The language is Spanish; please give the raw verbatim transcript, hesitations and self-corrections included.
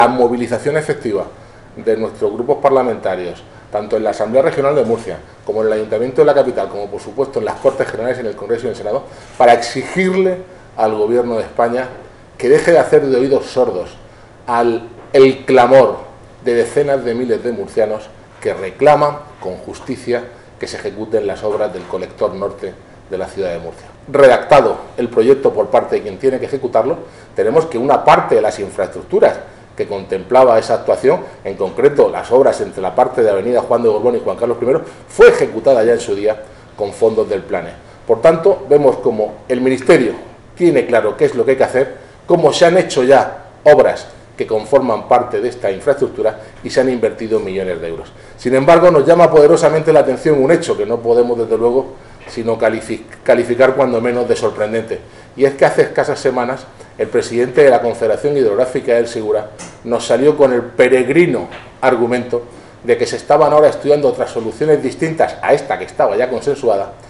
La movilización efectiva de nuestros grupos parlamentarios, tanto en la Asamblea Regional de Murcia, como en el Ayuntamiento de la capital, como por supuesto en las Cortes Generales, en el Congreso y en el Senado, para exigirle al Gobierno de España que deje de hacer de oídos sordos al el clamor de decenas de miles de murcianos que reclaman con justicia que se ejecuten las obras del colector norte de la ciudad de Murcia. Redactado el proyecto por parte de quien tiene que ejecutarlo, tenemos que una parte de las infraestructuras que contemplaba esa actuación, en concreto las obras entre la parte de Avenida Juan de Borbón y Juan Carlos primero, fue ejecutada ya en su día con fondos del PLANE. Por tanto, vemos como el Ministerio tiene claro qué es lo que hay que hacer, cómo se han hecho ya obras que conforman parte de esta infraestructura y se han invertido millones de euros. Sin embargo, nos llama poderosamente la atención un hecho que no podemos, desde luego, sino calificar cuando menos de sorprendente. Y es que hace escasas semanas el presidente de la Confederación Hidrográfica del Segura nos salió con el peregrino argumento de que se estaban ahora estudiando otras soluciones distintas a esta que estaba ya consensuada